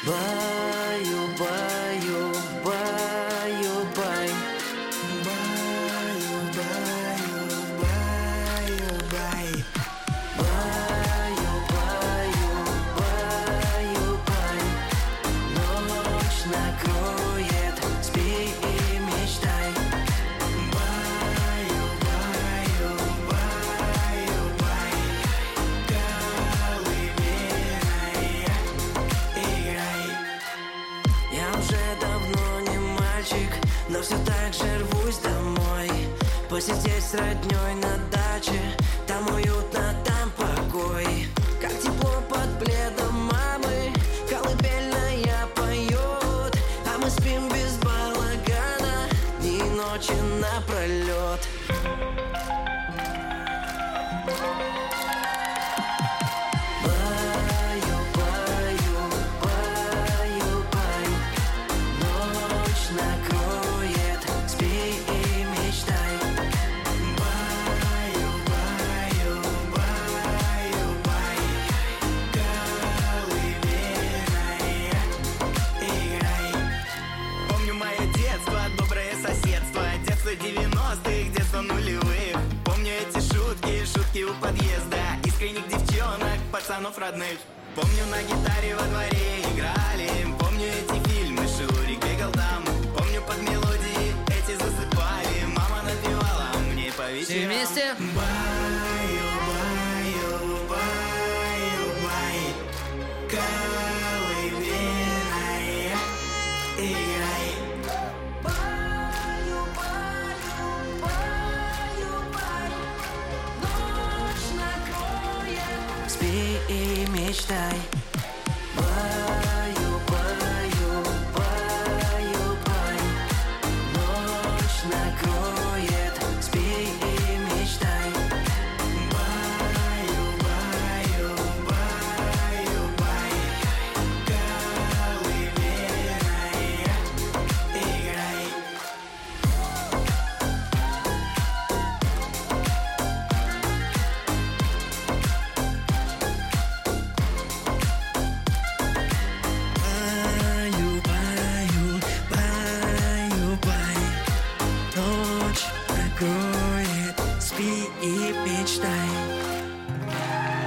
Баю, баю, баю, бай. Баю, баю, баю, бай. Баю, баю, баю, бай. Ночь накроет, спи и мечтай. Баю, баю, баю, бай. Колыбельная, играй. Я уже давно не мальчик, но все так же рвусь домой. Посидеть с роднёй на даче, там уютно, там покой. Как тепло под пледом мамы, колыбельная поет. А мы спим без балагана, дни и ночи напролет. Баю, баю, баю, бай. Ночь накроет, спи и мечтай. Баю, баю, баю, бай. Колыбельная, играй. Помню мое детство, доброе соседство. Детство 90-х, детство нулевых. Помню эти шутки у подъезда. Искренних девчонок, пацанов родных. Помню на гитаре во дворе